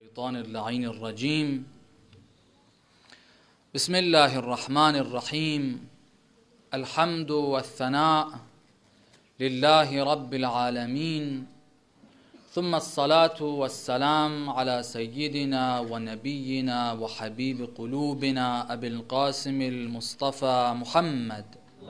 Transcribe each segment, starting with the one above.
الشيطان اللعين الرجيم بسم الله الرحمن الرحيم الحمد والثناء لله رب العالمين ثم الصلاة والسلام على سيدنا ونبينا وحبيب قلوبنا أبي القاسم المصطفى محمد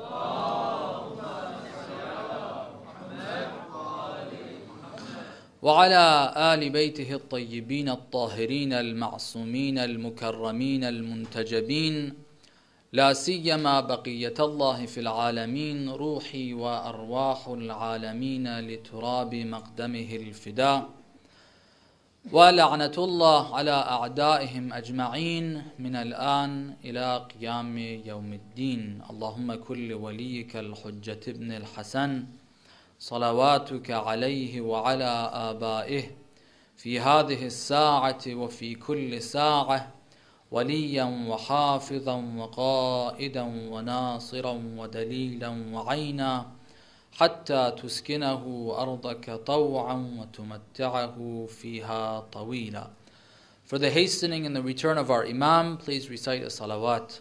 وعلى آل بيته الطيبين الطاهرين المعصومين المكرمين المنتجبين لا سيما بقية الله في العالمين روحي وأرواح العالمين لتراب مقدمه الفداء ولعنة الله على أعدائهم أجمعين من الآن إلى قيام يوم الدين. اللهم كل وليك الحجة ابن الحسن صلواتك عليه وعلى آبائه في هذه الساعة وفي كل ساعة وليا وحافظا وقائدا وناصرا ودليلا وعينا حتى تسكنه أرضك طوعا وتمتعه فيها طويلا. For the hastening and the return of our Imam, please recite a salawat.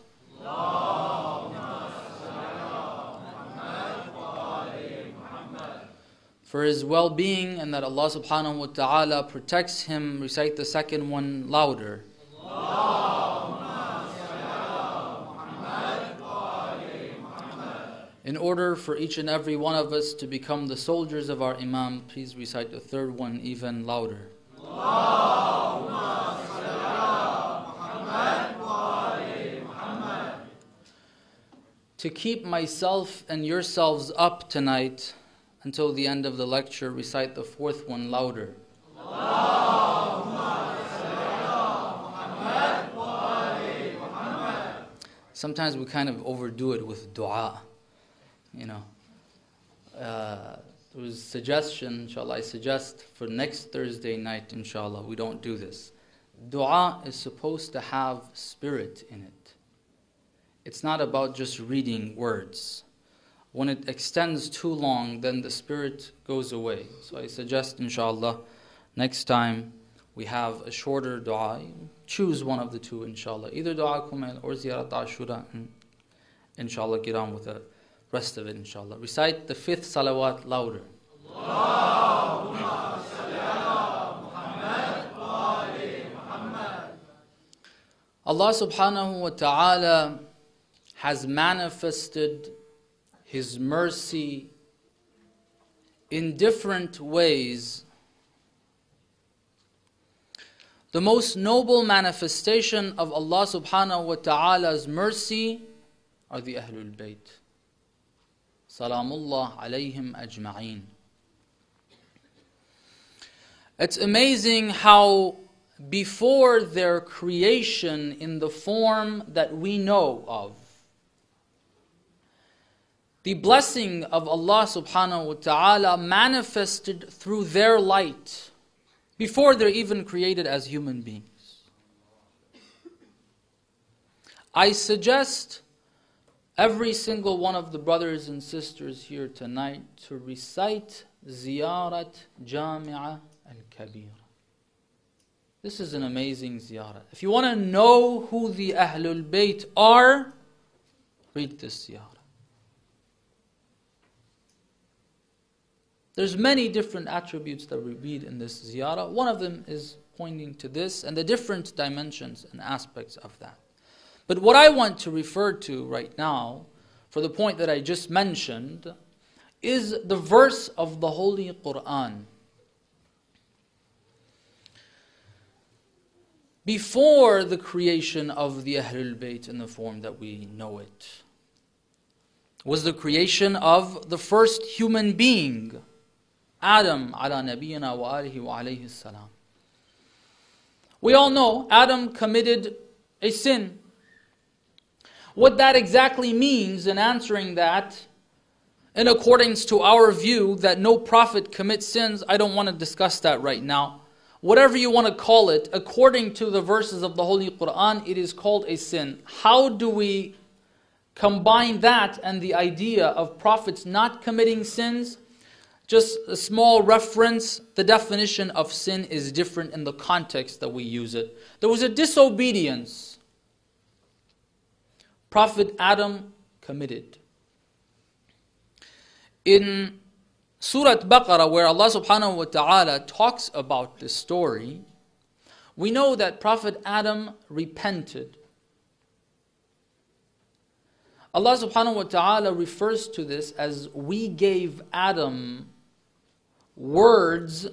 For his well-being and that Allah subhanahu wa ta'ala protects him, recite the second one louder. In order for each and every one of us to become the soldiers of our Imam, please recite the third one even louder. To keep myself and yourselves up tonight until the end of the lecture, recite the fourth one louder. Sometimes we kind of overdo it with dua. There was a suggestion, inshallah, I suggest for next Thursday night, inshallah, we don't do this. Dua is supposed to have spirit in it. It's not about just reading words. When it extends too long, then the spirit goes away. So I suggest, inshallah, next time we have a shorter dua. Choose one of the two, inshallah. Either dua kumail or ziyarat ashura. Inshallah, get on with the rest of it, inshallah. Recite the fifth salawat louder. Allah subhanahu wa ta'ala has manifested His mercy in different ways. The most noble manifestation of Allah subhanahu wa ta'ala's mercy are the Ahlul Bayt. Salamullah alayhim ajma'een. It's amazing how before their creation in the form that we know of, the blessing of Allah subhanahu wa ta'ala manifested through their light before they're even created as human beings. I suggest every single one of the brothers and sisters here tonight to recite Ziyarat Jami'ah al-Kabira. This is an amazing ziyarah. If you want to know who the Ahlul Bayt are, read this ziyarah. There's many different attributes that we read in this ziyarah. One of them is pointing to this and the different dimensions and aspects of that. But what I want to refer to right now, for the point that I just mentioned, is the verse of the Holy Quran. Before the creation of the Ahlul Bayt in the form that we know it, was the creation of the first human being, Adam ala nabiyyina wa alihi wa alayhi salam. We all know Adam committed a sin. What that exactly means in answering that, in accordance to our view that no prophet commits sins, I don't want to discuss that right now. Whatever you want to call it, according to the verses of the Holy Quran, it is called a sin. How do we combine that and the idea of prophets not committing sins? Just a small reference, the definition of sin is different in the context that we use it. There was a disobedience Prophet Adam committed. In Surah Baqarah, where Allah subhanahu wa ta'ala talks about this story, we know that Prophet Adam repented. Allah subhanahu wa ta'ala refers to this as we gave Adam words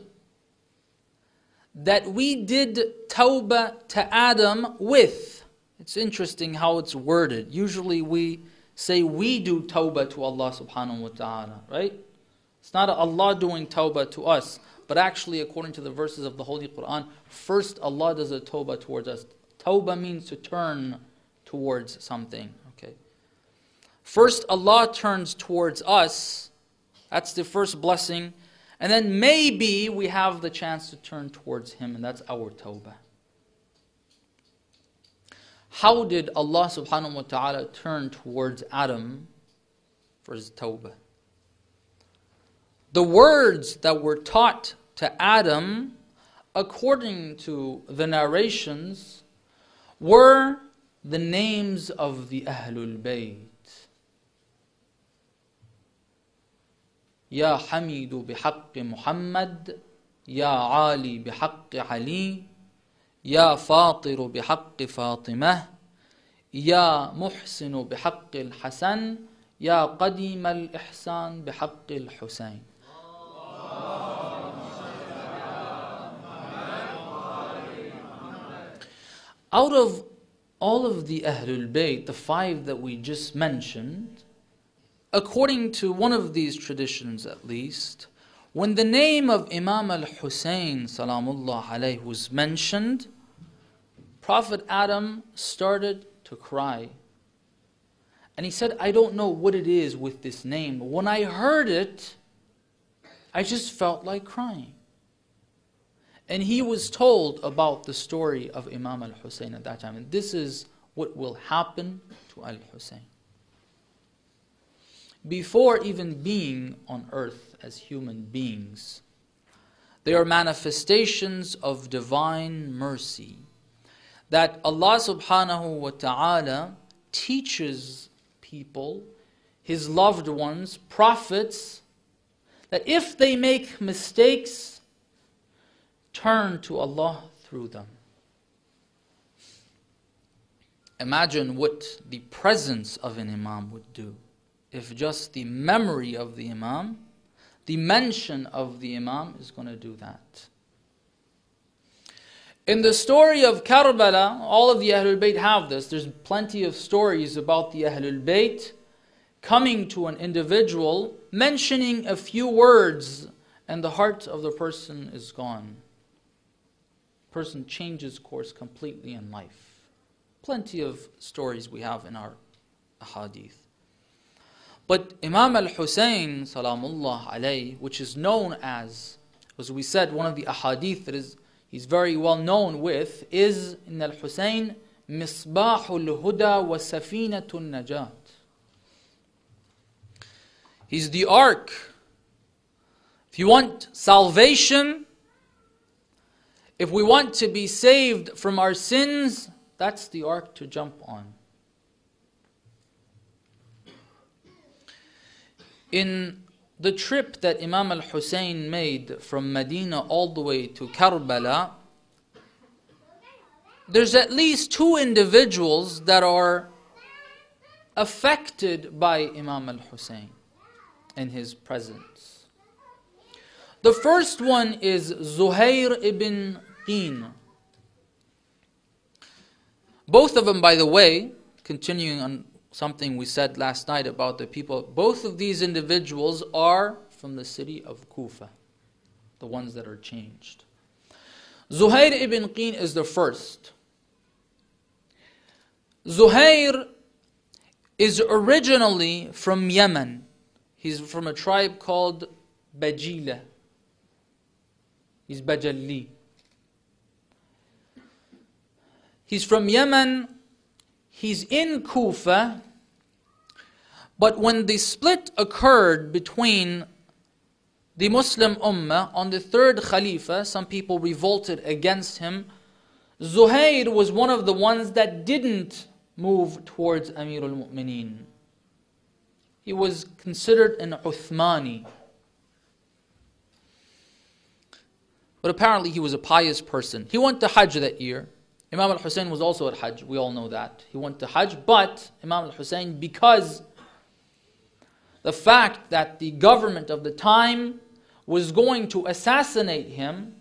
that we did tawbah to Adam with. It's interesting how it's worded. Usually we say we do tawbah to Allah subhanahu wa ta'ala, right? It's not Allah doing tawbah to us, but actually according to the verses of the Holy Quran, first Allah does a tawbah towards us. Tawbah means to turn towards something. Okay. First Allah turns towards us. That's the first blessing. And then maybe we have the chance to turn towards Him, and that's our tawbah. How did Allah subhanahu wa ta'ala turn towards Adam for his tawbah? The words that were taught to Adam, according to the narrations, were the names of the Ahlul Bayt. Ya Hamidu bihaqqi Muhammad, Ya Ali bihaqqi Ali, Ya Fatiru bihaqqi Fatimah, Ya Muhsinu bihaqqi al-Hasan, Ya Qadim al-Ihsan bihaqqi al-Husayn. Out of all of the Ahlul Bayt, the 5 that we just mentioned, according to one of these traditions at least, when the name of Imam al-Husayn salamullah alayhi was mentioned, Prophet Adam started to cry. And he said, I don't know what it is with this name. When I heard it, I just felt like crying. And he was told about the story of Imam al-Husayn at that time. And this is what will happen to al-Husayn. Before even being on earth as human beings, they are manifestations of divine mercy that Allah subhanahu wa ta'ala teaches people, His loved ones, prophets, that if they make mistakes, turn to Allah through them. Imagine what the presence of an Imam would do. If just the memory of the Imam, the mention of the Imam is going to do that. In the story of Karbala, all of the Ahlul Bayt have this. There's plenty of stories about the Ahlul Bayt coming to an individual, mentioning a few words, and the heart of the person is gone. The person changes course completely in life. Plenty of stories we have in our ahadith. But Imam al-Husayn salamullah alayhi, which is known as we said, one of the ahadith that he's very well known with, is in al-Husayn Misbahul Huda wa Safinatul Najat. He's the ark. If you want salvation, if we want to be saved from our sins, that's the ark to jump on. In the trip that Imam al-Husayn made from Medina all the way to Karbala, there's at least 2 individuals that are affected by Imam al-Husayn and his presence. The first one is Zuhair ibn Qin. Both of them, by the way, continuing on something we said last night about the people, both of these individuals are from the city of Kufa, the ones that are changed. Zuhair ibn Qin is the first. Zuhair is originally from Yemen. He's from a tribe called Bajila. He's Bajalli. He's from Yemen. He's in Kufa, but when the split occurred between the Muslim Ummah, on the third Khalifa, some people revolted against him. Zuhair was one of the ones that didn't move towards Amir al-Mu'mineen. He was considered an Uthmani. But apparently he was a pious person. He went to Hajj that year. Imam al-Hussein was also at Hajj, we all know that. He went to Hajj, but Imam al-Hussein, because the fact that the government of the time was going to assassinate him,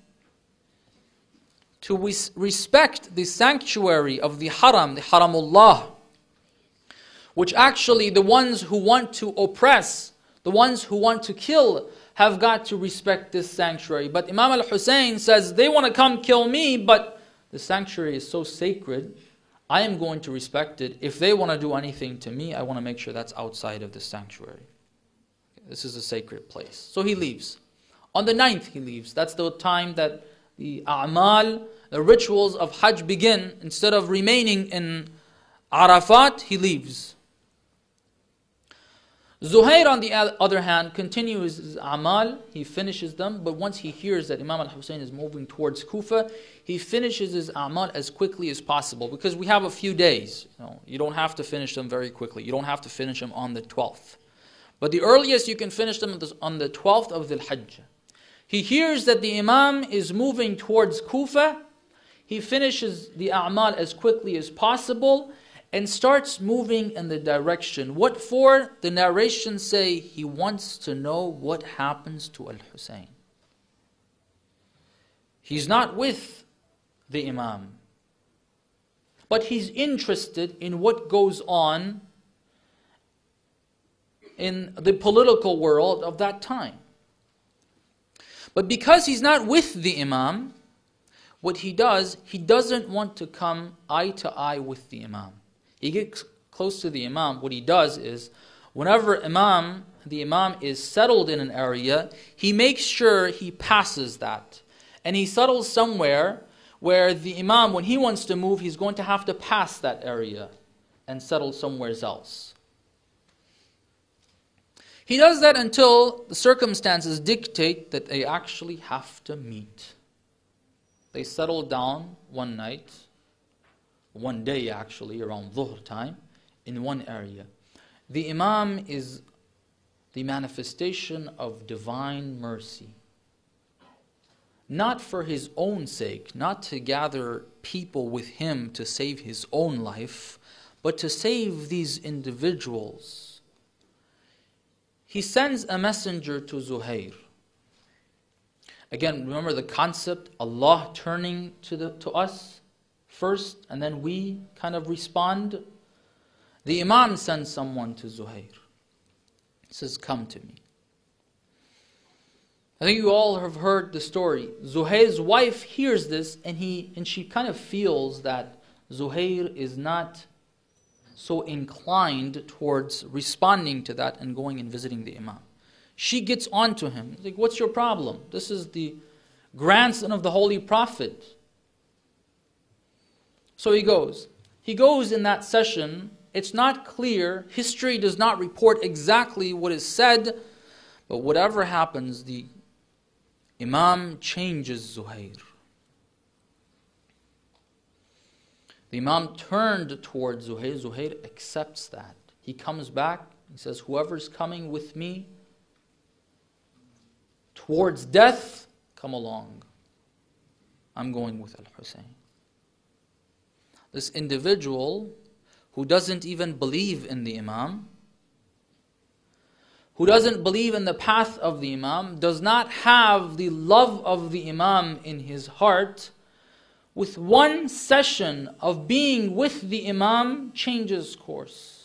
to respect the sanctuary of the Haramullah, which actually the ones who want to oppress, the ones who want to kill, have got to respect this sanctuary. But Imam al-Hussein says, they want to come kill me, but the sanctuary is so sacred, I am going to respect it. If they want to do anything to me, I want to make sure that's outside of the sanctuary. This is a sacred place. So he leaves. On the 9th he leaves. That's the time that the a'mal, the rituals of Hajj begin. Instead of remaining in Arafat, he leaves. Zuhair, on the other hand, continues his a'mal. He finishes them, but once he hears that Imam al-Hussein is moving towards Kufa, he finishes his a'mal as quickly as possible, because we have a few days. You don't have to finish them very quickly. You don't have to finish them on the 12th. But the earliest you can finish them is on the 12th of Dhul Hajj. He hears that the Imam is moving towards Kufa. He finishes the a'mal as quickly as possible and starts moving in the direction. What for? The narrations say he wants to know what happens to Al-Hussein. He's not with the Imam, but he's interested in what goes on in the political world of that time. But because he's not with the Imam, what he does, he doesn't want to come eye to eye with the Imam. He gets close to the Imam. What he does is, whenever the Imam is settled in an area, he makes sure he passes that. And he settles somewhere where the Imam, when he wants to move, he's going to have to pass that area and settle somewhere else. He does that until the circumstances dictate that they actually have to meet. They settle down one night, one day actually, around Dhuhr time, in one area. The Imam is the manifestation of divine mercy. Not for his own sake, not to gather people with him to save his own life, but to save these individuals. He sends a messenger to Zuhair. Again, remember the concept, Allah turning to us first, and then we kind of respond. The Imam sends someone to Zuhair. He says, come to me. I think you all have heard the story. Zuhair's wife hears this, and she kind of feels that Zuhair is not so inclined towards responding to that and going and visiting the Imam. She gets on to him. Like, what's your problem? This is the grandson of the Holy Prophet. So he goes. He goes in that session. It's not clear. History does not report exactly what is said. But whatever happens, the Imam changes Zuhair. The Imam turned towards Zuhair. Zuhair accepts that. He comes back. He says, whoever's coming with me towards death, come along. I'm going with Al-Hussein. This individual who doesn't even believe in the Imam, who doesn't believe in the path of the Imam, does not have the love of the Imam in his heart, with one session of being with the Imam, changes course.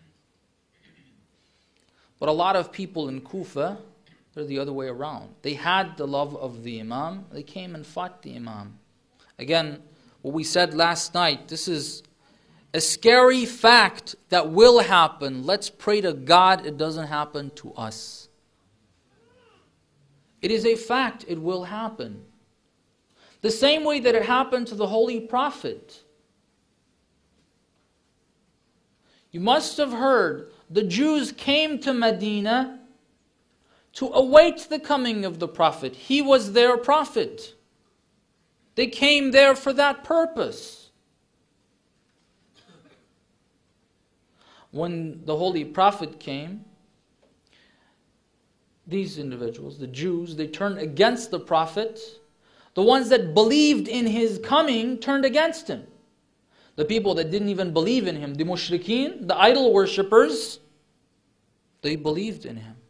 But a lot of people in Kufa, they're the other way around. They had the love of the Imam, they came and fought the Imam. Again, what we said last night, this is a scary fact that will happen. Let's pray to God it doesn't happen to us. It is a fact, it will happen. The same way that it happened to the Holy Prophet. You must have heard the Jews came to Medina to await the coming of the Prophet. He was their Prophet. They came there for that purpose. When the Holy Prophet came, these individuals, the Jews, they turned against the Prophet. The ones that believed in his coming turned against him. The people that didn't even believe in him, the mushrikeen, the idol worshippers, they believed in him.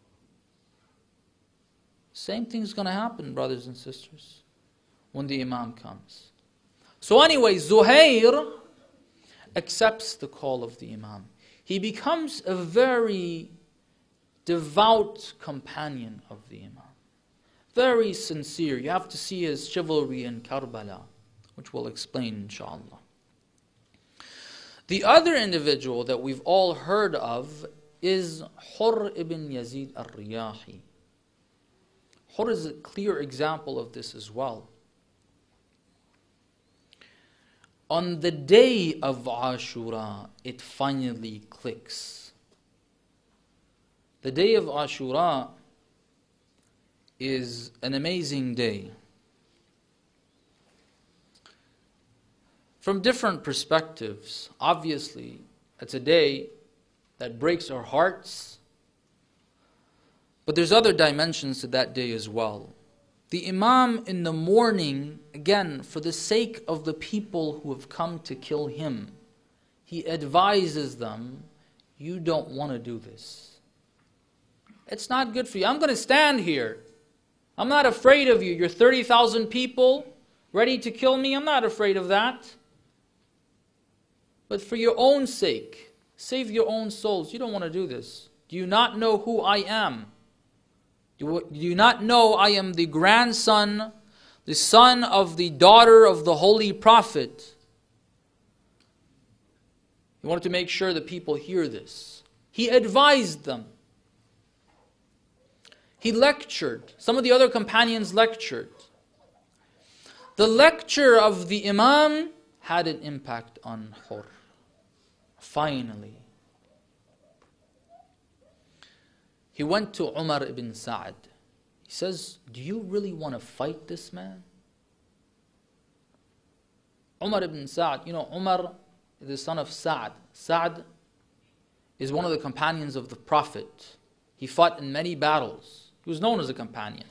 Same thing's going to happen, brothers and sisters, when the Imam comes. So anyway, Zuhair accepts the call of the Imam. He becomes a very devout companion of the Imam. Very sincere. You have to see his chivalry in Karbala, which we'll explain inshallah. The other individual that we've all heard of is Hurr ibn Yazid al-Riyahi. Hurr is a clear example of this as well. On the day of Ashura, it finally clicks. The day of Ashura is an amazing day. From different perspectives, obviously, it's a day that breaks our hearts, but there's other dimensions to that day as well. The Imam in the morning, again, for the sake of the people who have come to kill him, he advises them, you don't want to do this. It's not good for you. I'm going to stand here. I'm not afraid of you. You're 30,000 people ready to kill me. I'm not afraid of that. But for your own sake, save your own souls. You don't want to do this. Do you not know who I am? Do you not know I am the grandson, the son of the daughter of the Holy Prophet? He wanted to make sure that people hear this. He advised them. He lectured. Some of the other companions lectured. The lecture of the Imam had an impact on Hurr. Finally. He went to Umar ibn Sa'd. He says, do you really want to fight this man? Umar ibn Sa'd, Umar is the son of Sa'd. Sa'd is one of the companions of the Prophet. He fought in many battles. He was known as a companion.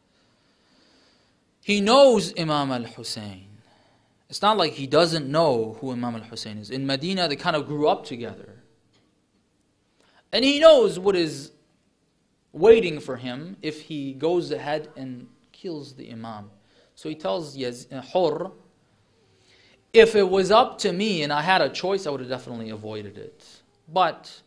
He knows Imam al-Hussein. It's not like he doesn't know who Imam al-Hussein is. In Medina, they kind of grew up together. And he knows what is waiting for him if he goes ahead and kills the Imam. So he tells Hurr, if it was up to me and I had a choice, I would have definitely avoided it. But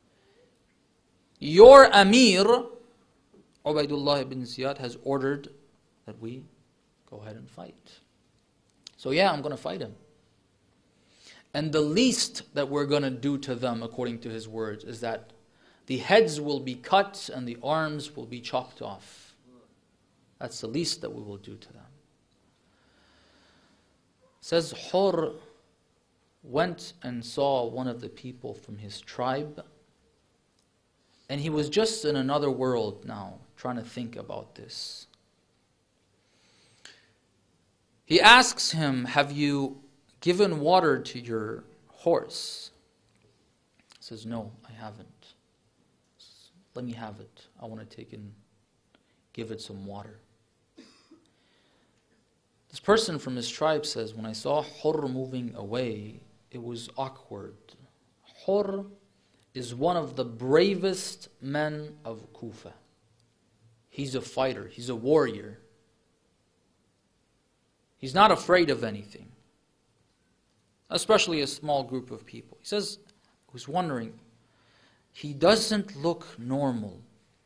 your Amir, Ubaidullah ibn Ziyad, has ordered that we go ahead and fight. So yeah, I'm going to fight him. And the least that we're going to do to them, according to his words, is that the heads will be cut and the arms will be chopped off. That's the least that we will do to them. It says Hurr went and saw one of the people from his tribe, and he was just in another world now, trying to think about this. He asks him, have you given water to your horse? He says, no, I haven't. Let me have it. I want to take and give it some water. This person from his tribe says, when I saw Hurr moving away, it was awkward. Hurr is one of the bravest men of Kufa. He's a fighter. He's a warrior. He's not afraid of anything, especially a small group of people. He says, I was wondering, he doesn't look normal.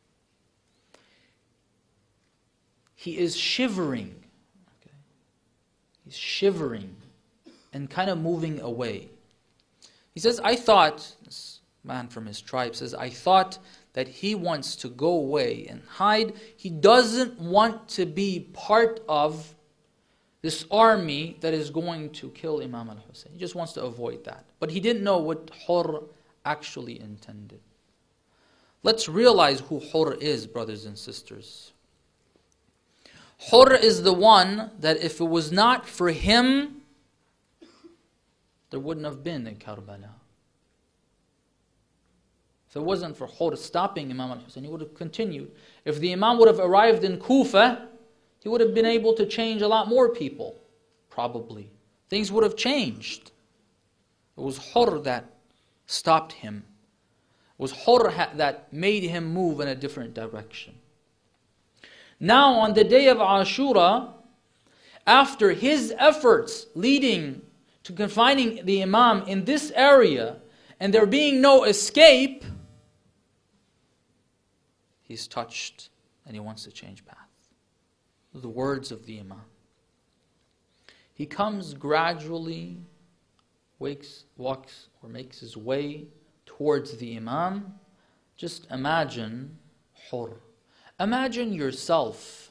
He is shivering. Okay. He's shivering and kind of moving away. He says, I thought, this man from his tribe says, I thought that he wants to go away and hide. He doesn't want to be part of this army that is going to kill Imam al-Hussein. He just wants to avoid that. But he didn't know what Hurr actually intended. Let's realize who Hur is, brothers and sisters. Hur is the one that if it was not for him, there wouldn't have been a Karbala. If it wasn't for Hur stopping Imam al-Hussein, he would have continued. If the Imam would have arrived in Kufa, he would have been able to change a lot more people, probably. Things would have changed. It was Hur that stopped him. It was Hur that made him move in a different direction. Now on the day of Ashura, after his efforts leading to confining the Imam in this area, and there being no escape, he's touched and he wants to change path. The words of the Imam. He comes gradually, makes his way towards the Imam. Just imagine Hur. Imagine yourself.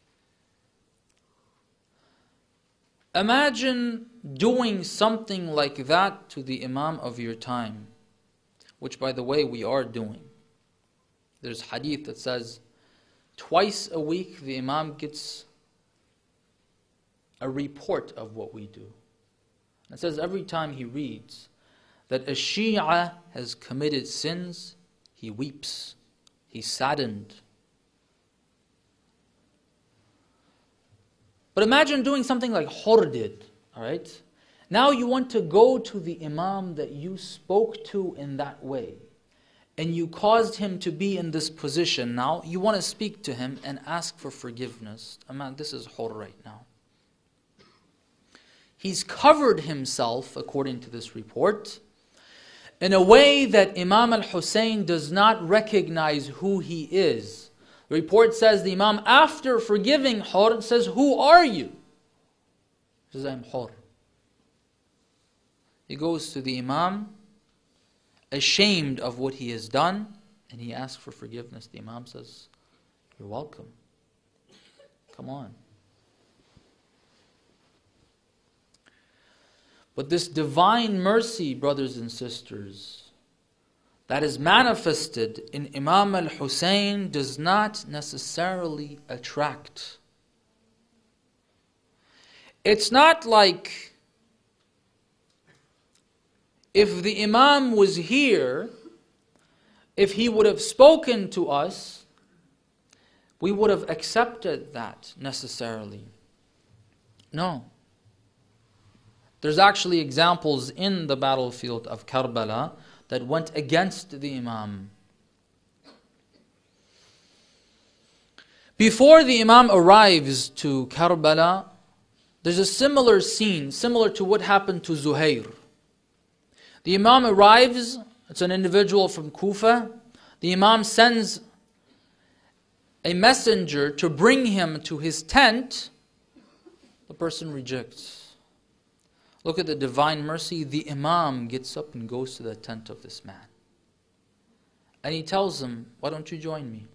Imagine doing something like that to the Imam of your time, which by the way we are doing. There's hadith that says twice a week the Imam gets a report of what we do. It says every time he reads that a Shia has committed sins, he weeps, he's saddened. But imagine doing something like Hur did, all right? Now you want to go to the Imam that you spoke to in that way, and you caused him to be in this position. Now you want to speak to him and ask for forgiveness. This is Hur right now. He's covered himself, according to this report, in a way that Imam al-Hussein does not recognize who he is. The report says the Imam, after forgiving Hur, says, "Who are you?" He says, "I'm Hur." He goes to the Imam, ashamed of what he has done, and he asks for forgiveness. The Imam says, "You're welcome. Come on." But this divine mercy, brothers and sisters, that is manifested in Imam al-Hussein does not necessarily attract. It's not like if the Imam was here, if he would have spoken to us, we would have accepted that necessarily. No. There's actually examples in the battlefield of Karbala that went against the Imam. Before the Imam arrives to Karbala, there's a similar scene, similar to what happened to Zuhair. The Imam arrives, it's an individual from Kufa. The Imam sends a messenger to bring him to his tent. The person rejects. Look at the divine mercy. The Imam gets up and goes to the tent of this man. And he tells him, "Why don't you join me?"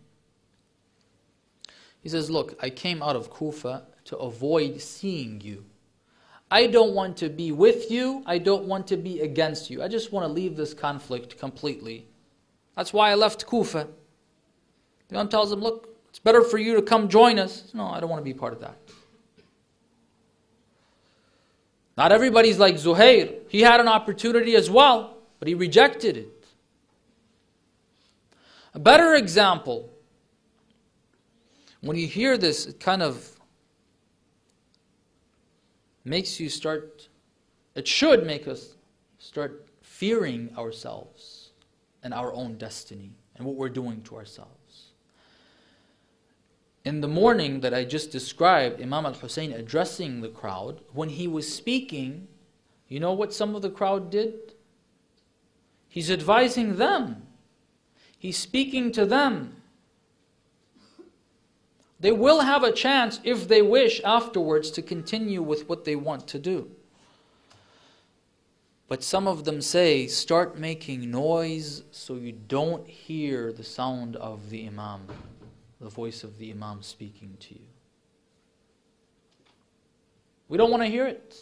He says, "Look, I came out of Kufa to avoid seeing you. I don't want to be with you. I don't want to be against you. I just want to leave this conflict completely. That's why I left Kufa." The Imam tells him, "Look, it's better for you to come join us." "No, I don't want to be part of that." Not everybody's like Zuhair. He had an opportunity as well, but he rejected it. A better example, when you hear this, it kind of makes you start, it should make us start fearing ourselves and our own destiny and what we're doing to ourselves. In the morning that I just described, Imam al-Hussein addressing the crowd, when he was speaking, you know what some of the crowd did? He's advising them. He's speaking to them. They will have a chance, if they wish, afterwards to continue with what they want to do. But some of them say, start making noise so you don't hear the sound of the Imam, the voice of the Imam speaking to you. We don't want to hear it.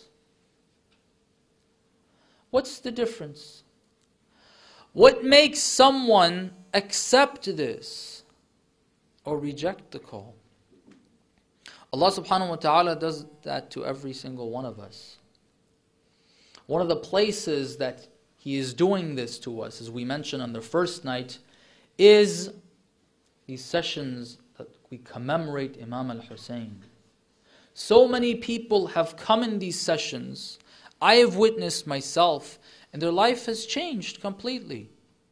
What's the difference? What makes someone accept this or reject the call. Allah subhanahu wa ta'ala does that to every single one of us. One of the places that He is doing this to us, as we mentioned on the first night, is these sessions that we commemorate Imam al-Hussein. So many people have come in these sessions, I have witnessed myself, and their life has changed completely.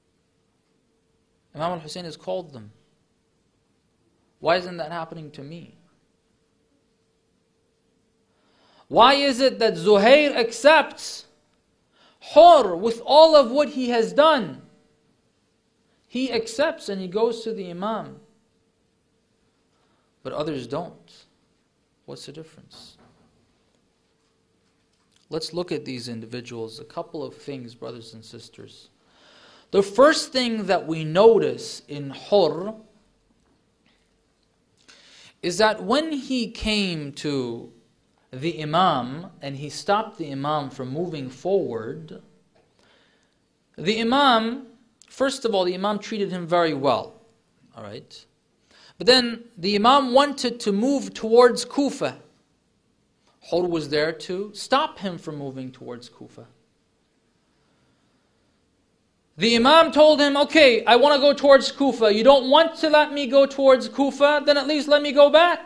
Imam al-Hussein has called them. Why isn't that happening to me? Why is it that Zuhair accepts Hur with all of what he has done? He accepts and he goes to the Imam. But others don't. What's the difference? Let's look at these individuals. A couple of things, brothers and sisters. The first thing that we notice in Hur is that when he came to the Imam and he stopped the Imam from moving forward, the Imam, first of all, the Imam treated him very well. All right? But then the Imam wanted to move towards Kufa. Hur was there to stop him from moving towards Kufa. The Imam told him, okay, I want to go towards Kufa. You don't want to let me go towards Kufa? Then at least let me go back.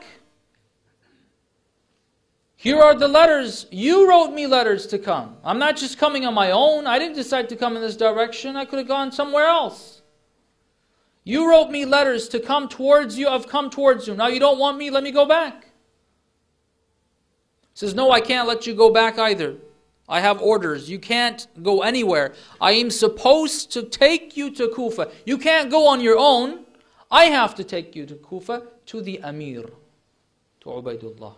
Here are the letters. You wrote me letters to come. I'm not just coming on my own. I didn't decide to come in this direction. I could have gone somewhere else. You wrote me letters to come towards you. I've come towards you. Now you don't want me? Let me go back. He says, no, I can't let you go back either. I have orders. You can't go anywhere. I am supposed to take you to Kufa. You can't go on your own. I have to take you to Kufa, to the Amir, to Ubaidullah.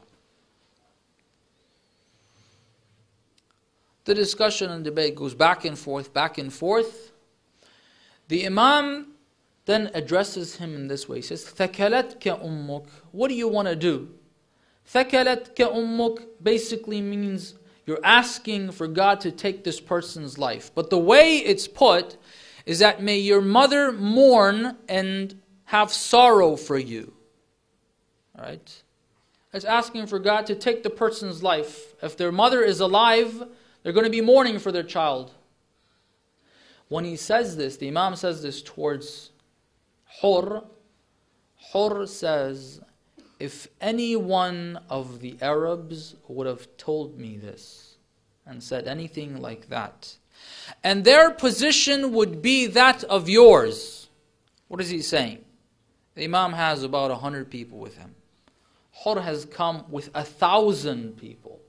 The discussion and debate goes back and forth, back and forth. The Imam then addresses him in this way. He says, ثَكَلَتْكَ أُمُّكَ. What do you want to do? ثَكَلَتْكَ أُمُّكَ basically means you're asking for God to take this person's life. But the way it's put is that may your mother mourn and have sorrow for you. Alright? It's asking for God to take the person's life. If their mother is alive, they're going to be mourning for their child. When he says this, the Imam says this towards Hur. Hur says, if any one of the Arabs would have told me this and said anything like that, and their position would be that of yours. What is he saying? The Imam has about 100 people with him. Hur has come with 1,000 people.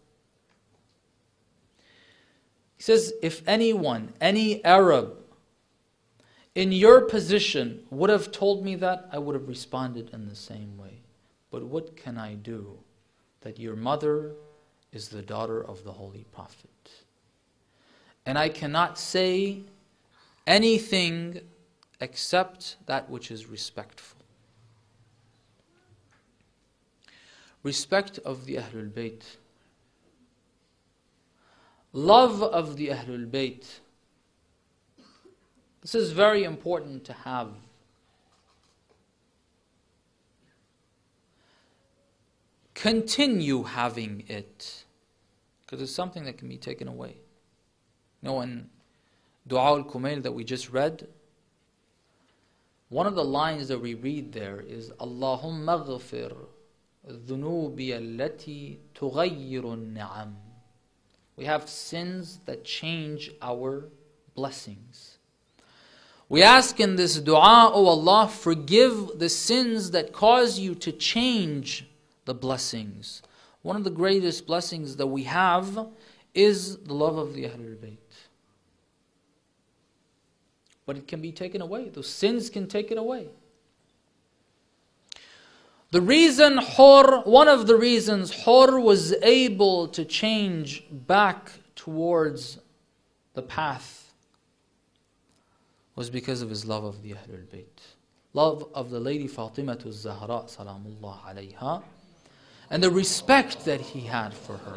He says, if anyone, any Arab in your position would have told me that, I would have responded in the same way. But what can I do that your mother is the daughter of the Holy Prophet? And I cannot say anything except that which is respectful. Respect of the Ahlul Bayt. Love of the Ahlul Bayt. This is very important to have. Continue having it, because it's something that can be taken away. You know, in Dua al-Kumail that we just read, one of the lines that we read there is Allahumma ghafir dhunubi allati tughayyiru ni'am. We have sins that change our blessings. We ask in this dua, O Allah, forgive the sins that cause you to change the blessings. One of the greatest blessings that we have is the love of the Ahlul Bayt. But it can be taken away. Those sins can take it away. The reason one of the reasons Hur was able to change back towards the path was because of his love of the Ahlul Bayt. Love of the Lady Fatimatu Zahra salamullah alayha, and the respect that he had for her.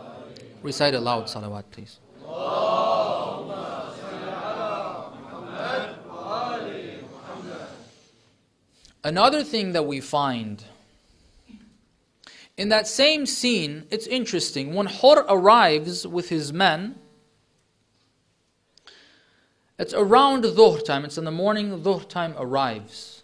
Recite aloud salawat, please. Another thing that we find in that same scene, it's interesting. When Hur arrives with his men, it's around Dhuhr time. It's in the morning, Dhuhr time arrives.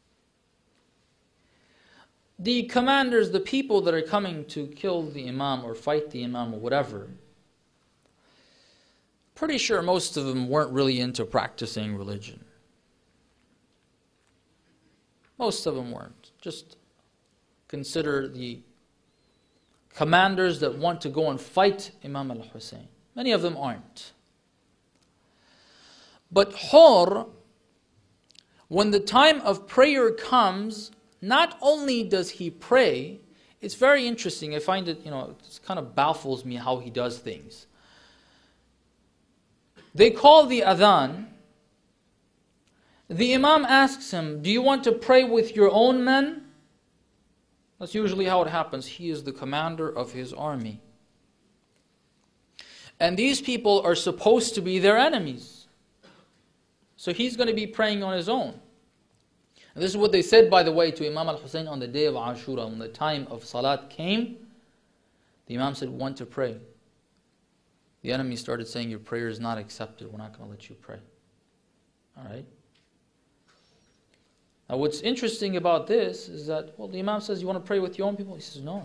The commanders, the people that are coming to kill the Imam or fight the Imam or whatever, pretty sure most of them weren't really into practicing religion. Most of them weren't. Just consider the commanders that want to go and fight Imam al-Hussein. Many of them aren't. But Hur, when the time of prayer comes, not only does he pray, it's very interesting. I find it, it kind of baffles me how he does things. They call the adhan. The Imam asks him, do you want to pray with your own men? That's usually how it happens. He is the commander of his army. And these people are supposed to be their enemies. So he's going to be praying on his own. And this is what they said, by the way, to Imam al-Hussein on the day of Ashura. When the time of Salat came, the Imam said, want to pray. The enemy started saying, your prayer is not accepted. We're not going to let you pray. All right? Now what's interesting about this is that, the Imam says, you want to pray with your own people? He says, no.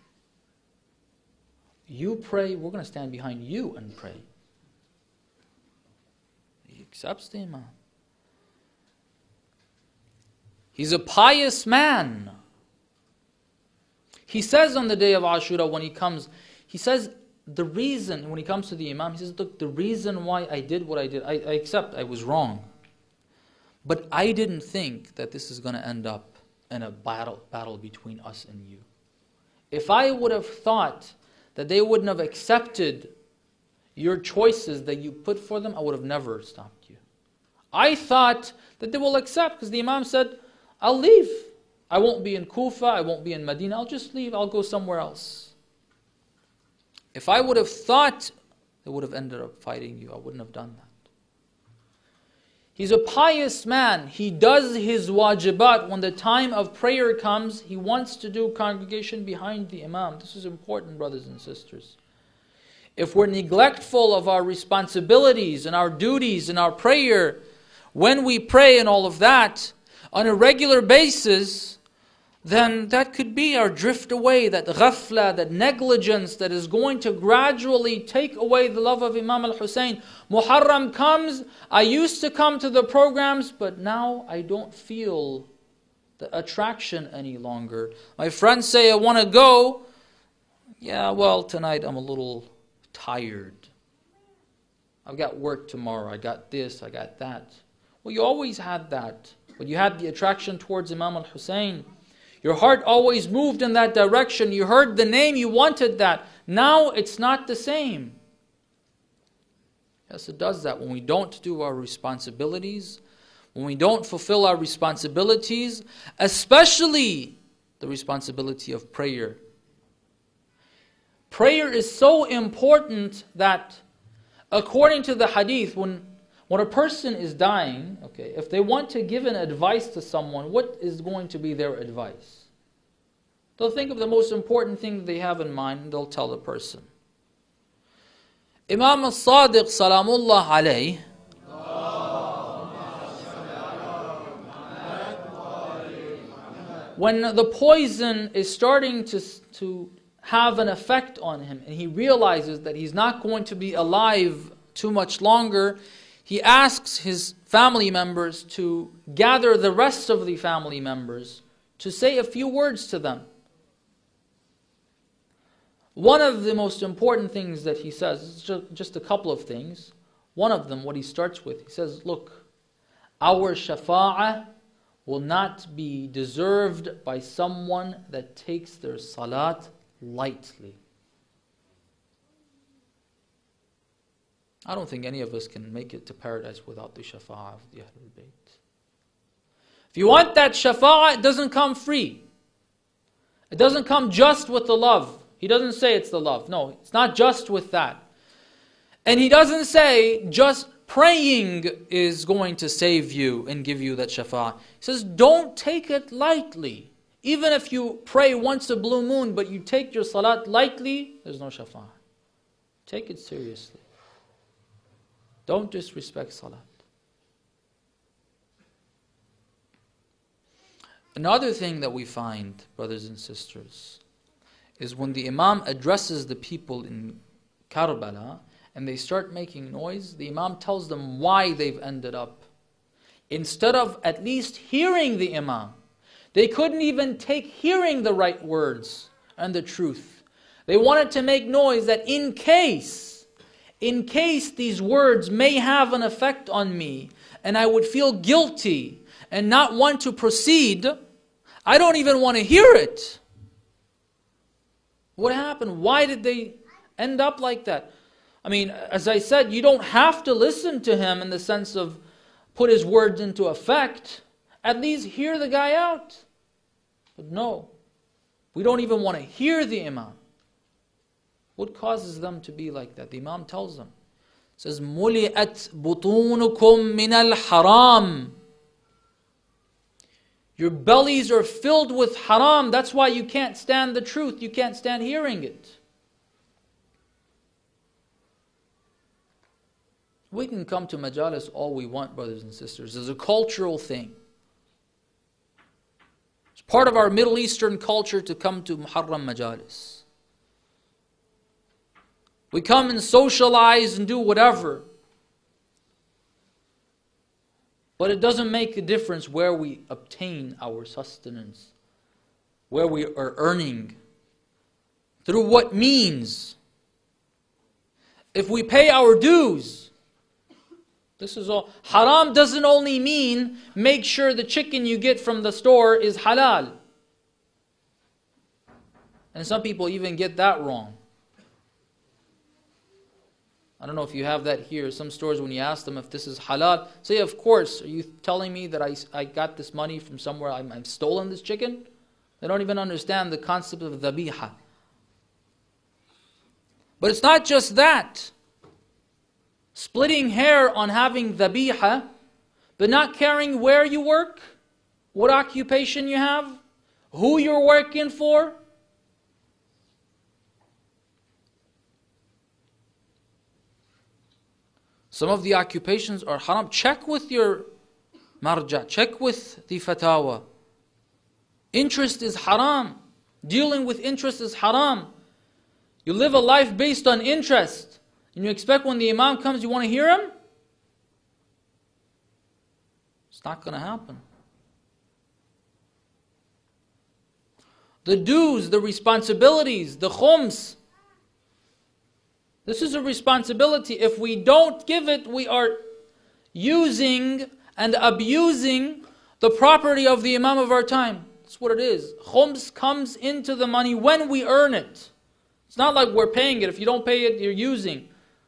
You pray, we're going to stand behind you and pray. He accepts the Imam. He's a pious man. He says on the day of Ashura when he comes, he says the reason, when he comes to the Imam, he says, look, the reason why I did what I did, I accept I was wrong. But I didn't think that this is going to end up in a battle between us and you. If I would have thought that they wouldn't have accepted your choices that you put for them, I would have never stopped you. I thought that they will accept, because the Imam said, I'll leave. I won't be in Kufa, I won't be in Medina, I'll just leave, I'll go somewhere else. If I would have thought they would have ended up fighting you, I wouldn't have done that. He's a pious man. He does his wajibat. When the time of prayer comes, he wants to do congregation behind the Imam. This is important, brothers and sisters. If we're neglectful of our responsibilities and our duties and our prayer, when we pray and all of that, on a regular basis, then that could be our drift away, that ghafla, that negligence that is going to gradually take away the love of Imam al-Hussein. Muharram comes, I used to come to the programs, but now I don't feel the attraction any longer. My friends say, I want to go. Yeah, well, tonight I'm a little tired. I've got work tomorrow, I got this, I got that. Well, you always had that. But you had the attraction towards Imam al-Hussein. Your heart always moved in that direction. You heard the name, you wanted that. Now it's not the same. Yes, it does that when we don't do our responsibilities, when we don't fulfill our responsibilities, especially the responsibility of prayer. Prayer is so important that, according to the hadith, when a person is dying, if they want to give an advice to someone, what is going to be their advice? They'll think of the most important thing that they have in mind and they'll tell the person. Imam al-Sadiq salamullah alayh, when the poison is starting to have an effect on him and he realizes that he's not going to be alive too much longer, he asks his family members to gather the rest of the family members to say a few words to them. One of the most important things that he says, is just a couple of things. One of them, what he starts with, he says, look, our shafa'ah will not be deserved by someone that takes their salat lightly. I don't think any of us can make it to paradise without the shafa'ah of the Ahlul Bayt. If you want that shafa'ah, it doesn't come free. It doesn't come just with the love. He doesn't say it's the love. No, it's not just with that. And he doesn't say just praying is going to save you and give you that shafa'ah. He says, don't take it lightly. Even if you pray once a blue moon, but you take your salat lightly, there's no shafa'ah. Take it seriously. Don't disrespect salat. Another thing that we find, brothers and sisters, is when the Imam addresses the people in Karbala and they start making noise, the Imam tells them why they've ended up. Instead of at least hearing the Imam, they couldn't even take hearing the right words and the truth. They wanted to make noise that in case these words may have an effect on me and I would feel guilty and not want to proceed, I don't even want to hear it. What happened? Why did they end up like that? I mean, as I said, you don't have to listen to him in the sense of put his words into effect. At least hear the guy out. But no, we don't even want to hear the Imam. What causes them to be like that? The Imam tells them. He says, مُلِئَتْ بُطُونُكُمْ مِنَ الْحَرَامِ. Your bellies are filled with haram. That's why you can't stand the truth. You can't stand hearing it. We can come to majalis all we want, brothers and sisters. It's a cultural thing. It's part of our Middle Eastern culture to come to Muharram majalis. We come and socialize and do whatever. But it doesn't make a difference where we obtain our sustenance, where we are earning, through what means. If we pay our dues, this is all. Haram doesn't only mean make sure the chicken you get from the store is halal. And some people even get that wrong. I don't know if you have that here. Some stores, when you ask them if this is halal, say, of course, are you telling me that I got this money from somewhere, I've stolen this chicken? They don't even understand the concept of dhabiha. But it's not just that. Splitting hair on having dhabiha, but not caring where you work, what occupation you have, who you're working for. Some of the occupations are haram. Check with your marja. Check with the fatawa. Interest is haram. Dealing with interest is haram. You live a life based on interest. And you expect when the Imam comes, you want to hear him? It's not going to happen. The dues, the responsibilities, the khums. This is a responsibility. If we don't give it, we are using and abusing the property of the Imam of our time. That's what it is. Khums comes into the money when we earn it. It's not like we're paying it. If you don't pay it, you're using.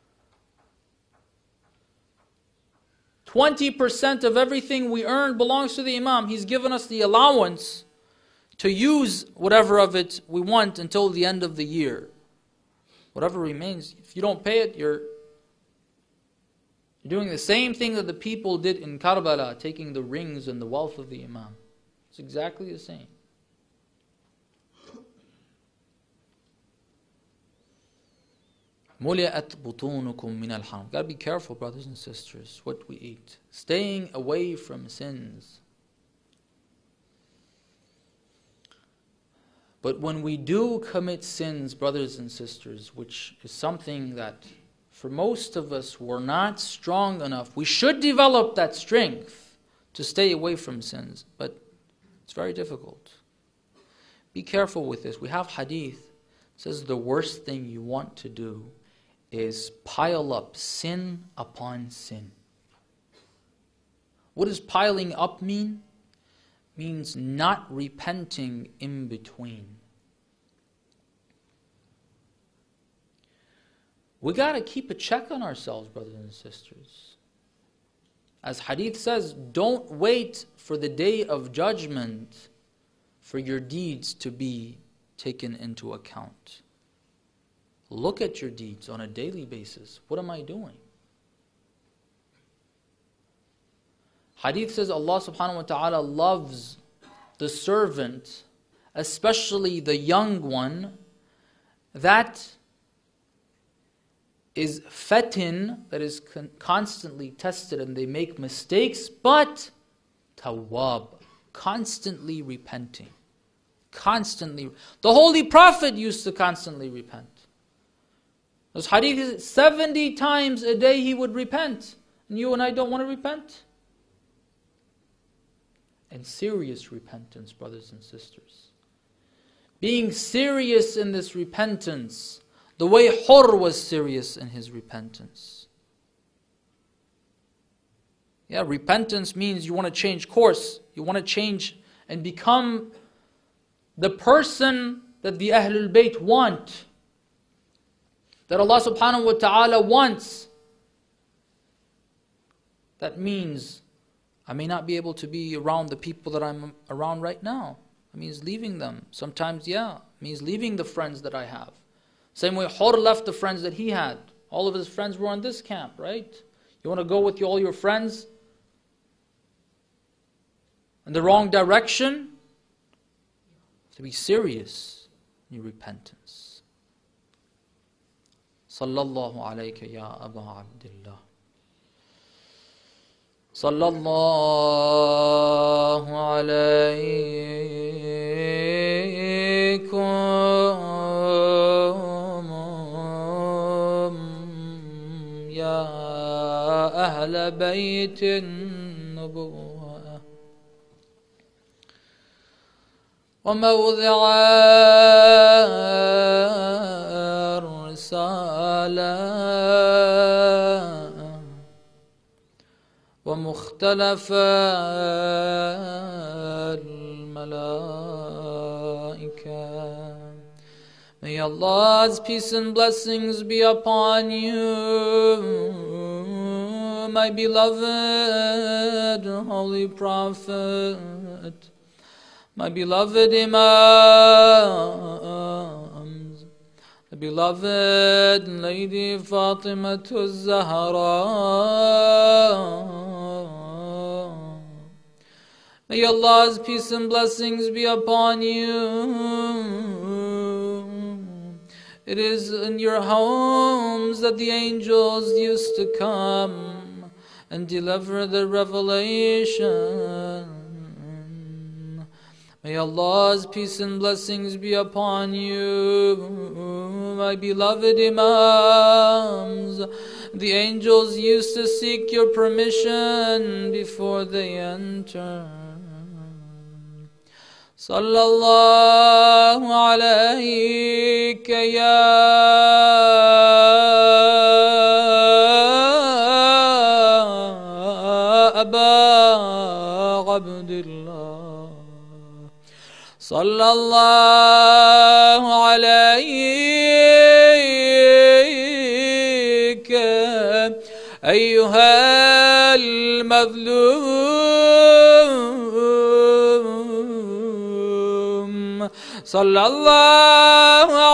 20% of everything we earn belongs to the Imam. He's given us the allowance to use whatever of it we want until the end of the year. Whatever remains, if you don't pay it, you're doing the same thing that the people did in Karbala, taking the rings and the wealth of the Imam. It's exactly the same. مُلِئَتْ بُطُونُكُم مِّنَ الْحَرَامِ. Got to be careful, brothers and sisters, what we eat. Staying away from sins. But when we do commit sins, brothers and sisters, which is something that for most of us we're not strong enough, we should develop that strength to stay away from sins. But it's very difficult. Be careful with this. We have hadith. It says the worst thing you want to do is pile up sin upon sin. What does piling up mean? Means not repenting in between. We got to keep a check on ourselves, brothers and sisters. As hadith says, don't wait for the day of judgment for your deeds to be taken into account. Look at your deeds on a daily basis. What am I doing? Hadith says Allah subhanahu wa ta'ala loves the servant, especially the young one, that is fatin, that is constantly tested and they make mistakes, but tawwab, constantly repenting. Constantly. The Holy Prophet used to constantly repent. This hadith is 70 times a day he would repent. And you and I don't want to repent? And serious repentance, brothers and sisters. Being serious in this repentance, the way Hur was serious in his repentance. Yeah, repentance means you want to change course. You want to change and become the person that the Ahlul Bayt want. That Allah subhanahu wa ta'ala wants. That means I may not be able to be around the people that I'm around right now. It means leaving them. Sometimes, yeah, it means leaving the friends that I have. Same way Hur left the friends that he had. All of his friends were on this camp, right? You want to go with all your friends in the wrong direction? To be serious in your repentance. Sallallahu alayka ya Aba Abdullah. Sallallahu alaykum ya Ahl Bayt an-Nubuwwah وموضع الرسالة ومختلف الملائكة. May Allah's peace and blessings be upon you, my beloved Holy Prophet, my beloved Imams, the beloved Lady Fatima Zahra. May Allah's peace and blessings be upon you. It is in your homes that the angels used to come and deliver the revelation. May Allah's peace and blessings be upon you, my beloved Imams. The angels used to seek your permission before they enter. Sallallahu alayka ya Aba Abdullah. Sallallahu alayka ayyuha al-madhlum. Sallallahu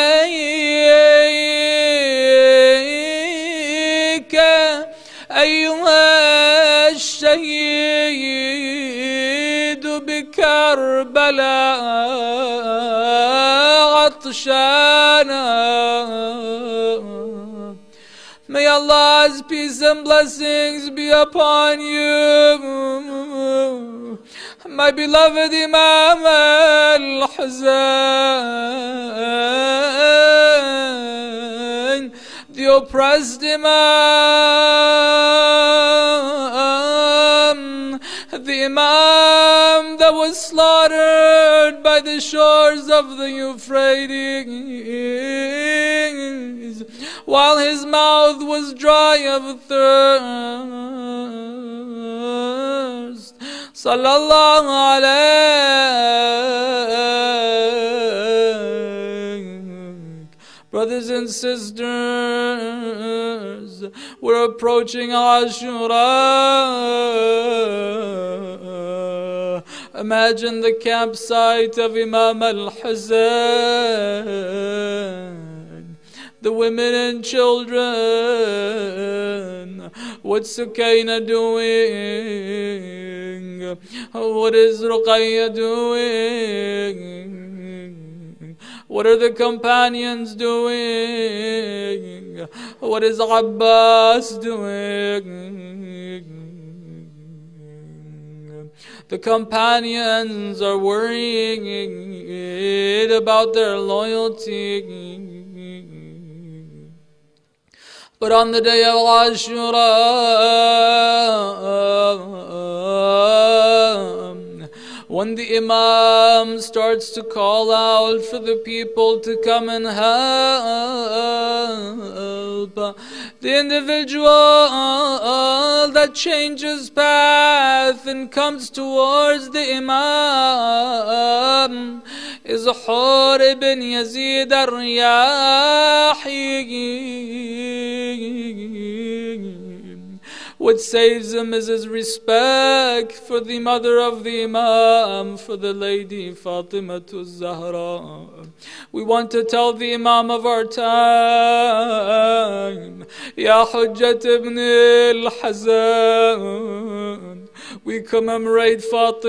alayka ayyuha al-shaheed بكربلاء عطشانا. May Allah's peace and blessings be upon you, my beloved Imam al-Husayn, the oppressed Imam, the Imam that was slaughtered by the shores of the Euphrates while his mouth was dry of thirst. Sallallahu alayhi. Brothers and sisters, we're approaching Ashura. Imagine the campsite of Imam al-Husayn. The women and children What's Sukaina doing? What is Ruqayya doing? What are the companions doing? What is Abbas doing? The companions are worrying about their loyalty. But on the day of Ashura, when the Imam starts to call out for the people to come and help, the individual that changes path and comes towards the Imam is Hur ibn Yazid al-Riyahi. What saves him is his respect for the mother of the Imam, for the lady Fatima Zahra. We want to tell the Imam of our time, Ya Hujjat ibn al-Hazan, we commemorate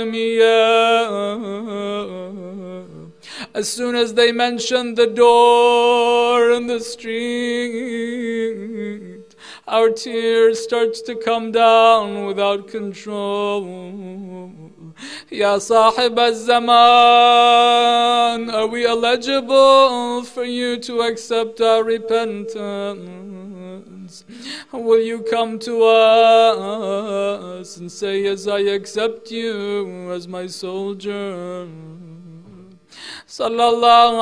Fatimiyya. As soon as they mention the door in the street, our tears starts to come down without control. Ya Sahib al-Zaman, are we eligible for you to accept our repentance? Will you come to us and say, yes, I accept you as my soldier? Sallallahu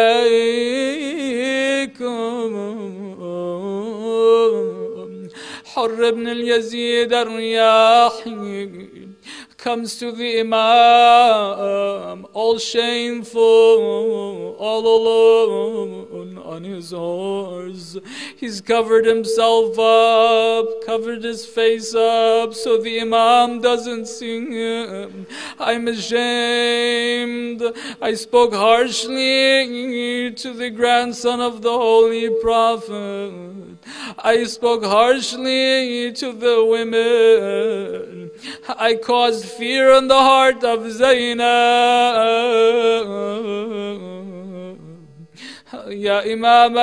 alaykum. Hur ibn al-Yazid al-Riyahi comes to the Imam, all shameful, all alone on his horse. He's covered himself up, covered his face up, so the Imam doesn't see him. I'm ashamed. I spoke harshly to the grandson of the Holy Prophet. I spoke harshly to the women. I caused fear in the heart of Zainab. Ya Imam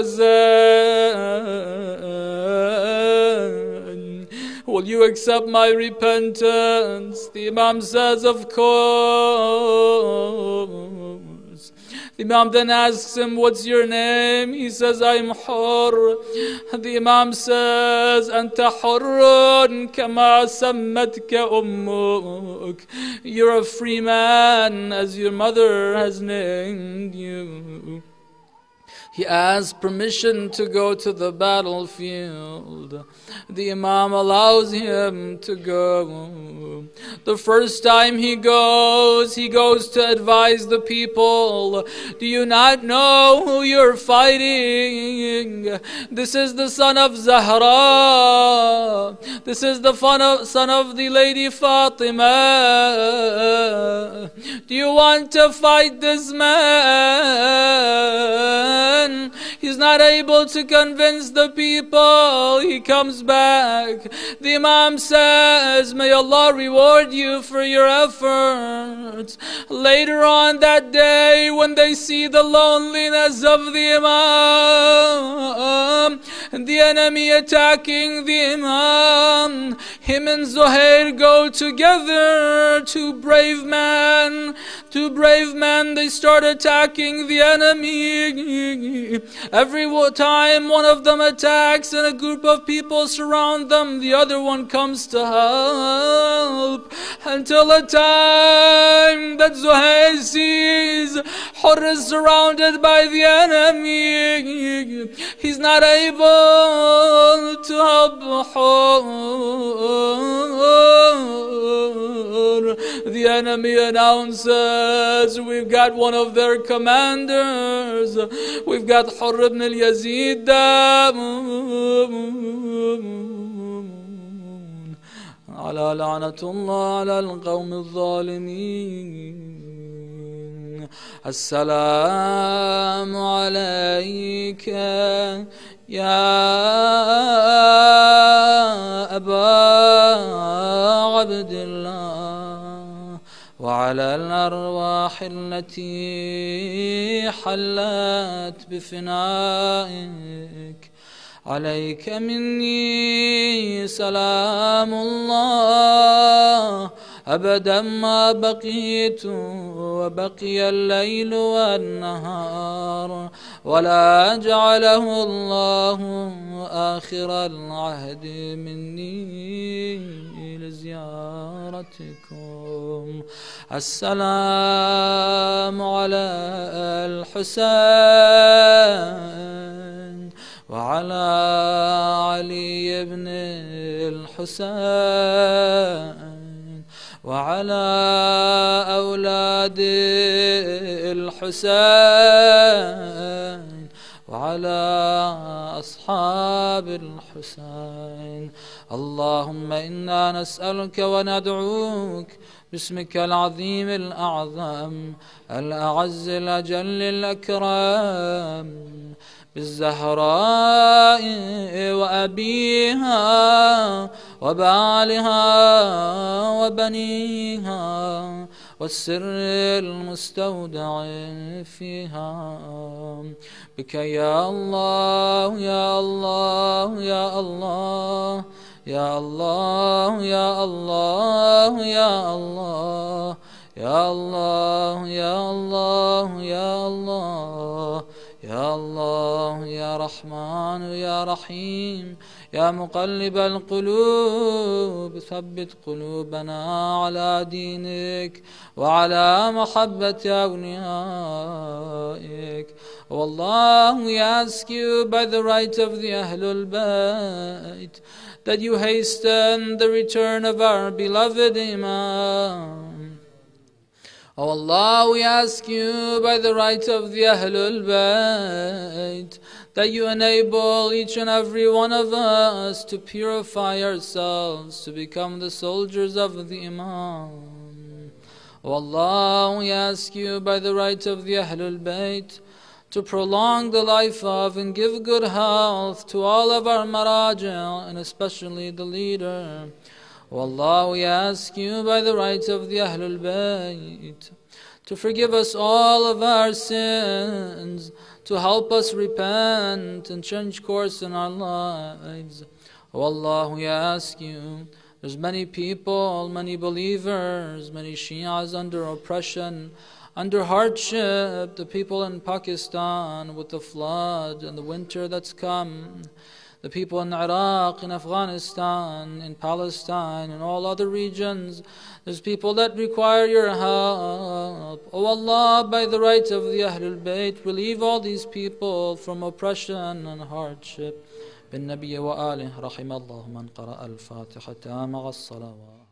al-Husayn, will you accept my repentance? The Imam says, of course. The Imam then asks him, what's your name? He says, I'm Hur. The Imam says, Anta Hurrun kama sammatka ummuk. You're a free man as your mother has named you. He asks permission to go to the battlefield. The Imam allows him to go. The first time he goes to advise the people. Do you not know who you're fighting? This is the son of Zahra. This is the son of the lady Fatima. Do you want to fight this man? He's not able to convince the people. He comes back. The Imam says, may Allah reward you for your efforts. Later on that day, when they see the loneliness of the Imam and the enemy attacking the Imam, him and Zuhair go together. Two brave men, they start attacking the enemy. Every time one of them attacks and a group of people surround them, the other one comes to help. Until a time that Zuhair sees Hur is surrounded by the enemy. He's not able to help Hur. The enemy announces, we've got one of their commanders. We've got Hur ibn al-Yazid. على لعنة الله على القوم الظالمين. السلام عليك يا التي حلت بفنائك. عليك مني سلام الله أبدا ما بقيت وبقي الليل والنهار، ولا جعله الله آخر العهد مني لزيارتكم. السلام على الحسين وعلى علي بن الحسين وعلى أولاد الحسين وعلى أصحاب الحسين. اللهم إنا نسألك وندعوك باسمك العظيم الأعظم الأعز الأجل الأكرم، بالزهراء وأبيها وبعلها وبنيها والسر المستودع فيها، بك يا الله يا الله يا الله يا الله يا الله يا الله يا الله يا الله يا الله يا الله يا رحمن يا رحيم يا مقلب القلوب، ثبت قلوبنا على دينك وعلى محبة أوليائك. والله, we ask you by the right of the Ahlul Bayt that you hasten the return of our beloved Imam. O Allah, we ask you by the right of the Ahlul Bayt that you enable each and every one of us to purify ourselves to become the soldiers of the Imam. O Allah, we ask you by the right of the Ahlul Bayt to prolong the life of and give good health to all of our maraja and especially the leader. O Allah, we ask you by the right of the Ahlul Bayt to forgive us all of our sins, to help us repent and change course in our lives. O Allah, we ask you, there's many people, many believers, many Shias under oppression, under hardship, the people in Pakistan with the flood and the winter that's come, the people in Iraq, in Afghanistan, in Palestine, and all other regions. There's people that require your help. O Allah, by the right of the Ahlul Bayt, relieve all these people from oppression and hardship. بالنبي وآله رحم الله من قرأ الفاتحة مع الصلوات.